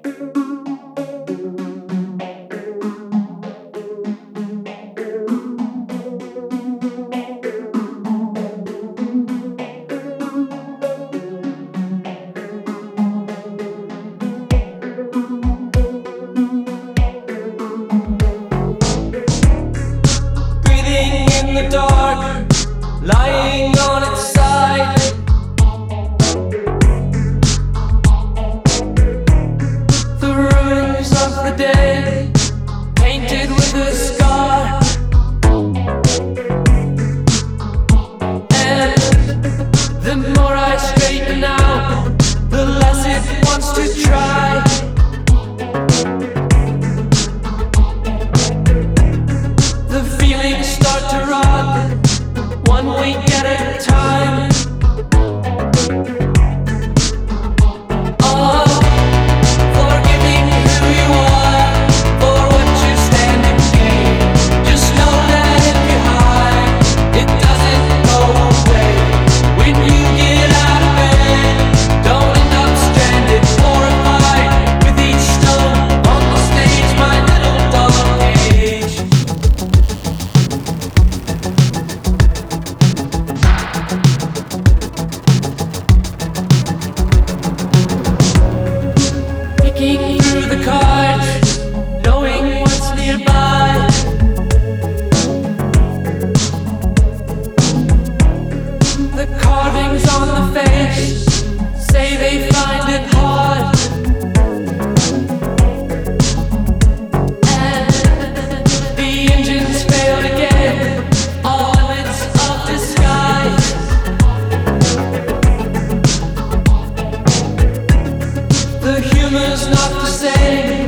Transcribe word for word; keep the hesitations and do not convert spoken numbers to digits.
In the dark, lying on its side, the ruins of the day, painted with a scar. And the more I straighten out, the less it wants to try. The feelings start to run, one week at a time. Oh, forgiving who you are, for what you stand and gain. Just know that if you hide, it doesn't go away. When you get out of bed, don't end up stranded, horrified with each stone on the stage, my little dog cage. Picking through the cards, knowing what's nearby. The carvings on the face say they find it hard. And the engines failed again, all limits of disguise. The humor's not the same.